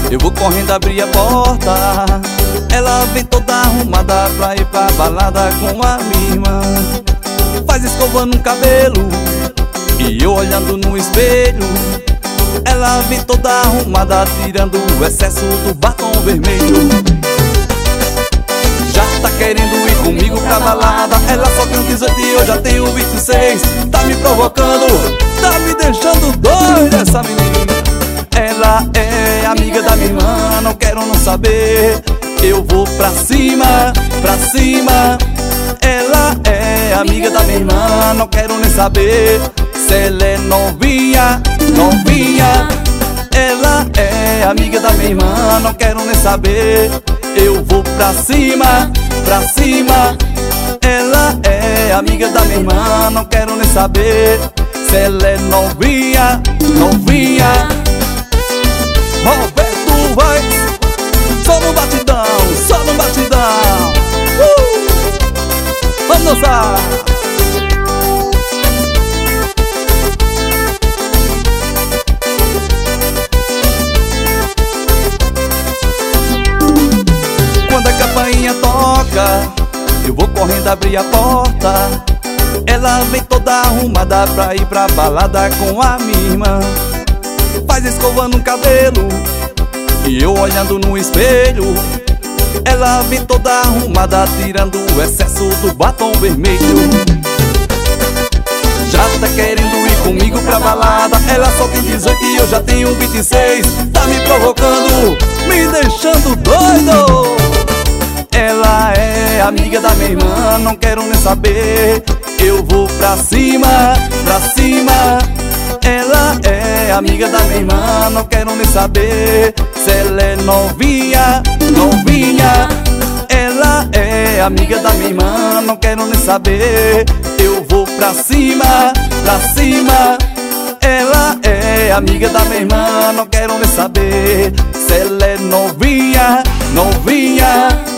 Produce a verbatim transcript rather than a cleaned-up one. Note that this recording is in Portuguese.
Eu vou correndo abrir a porta. Ela vem toda arrumada pra ir pra balada com a minha irmã. Faz escovando um cabelo e eu olhando no espelho. Ela vem toda arrumada, tirando o excesso do batom vermelho. Já tá querendo ir comigo pra balada. Ela só tem dezoito e eu já tenho vinte e seis. Tá me provocando, tá me deixando doido essa menina. Ela é amiga da minha irmã, não quero não saber. Eu vou pra cima, pra cima. Ela é amiga da minha irmã, não quero nem saber. Se ela é novinha, novinha. Ela é amiga da minha irmã, não quero nem saber. Eu vou pra cima, pra cima. Ela é amiga da minha irmã, não quero nem saber. Se ela é novinha, novinha. Roberto vai, só no batidão, só no batidão. uh! Vamos dançar. Quando a campainha toca, eu vou correndo abrir a porta. Ela vem toda arrumada pra ir pra balada com a minha irmã. Faz escovando um cabelo e eu olhando no espelho. Ela vem toda arrumada, tirando o excesso do batom vermelho. Já tá querendo ir comigo pra balada. Ela só tem dezoito e eu já tenho vinte e seis. Tá me provocando, me deixando doido. Ela é amiga da minha irmã, não quero nem saber. Eu vou pra cima, pra cima. Ela é amiga da minha irmã, não quero nem saber. Se ela é novinha, novinha. Ela é amiga da minha irmã, não quero nem saber. Eu vou pra cima, pra cima. Ela é amiga da minha irmã, não quero nem saber. Se ela é novinha, novinha.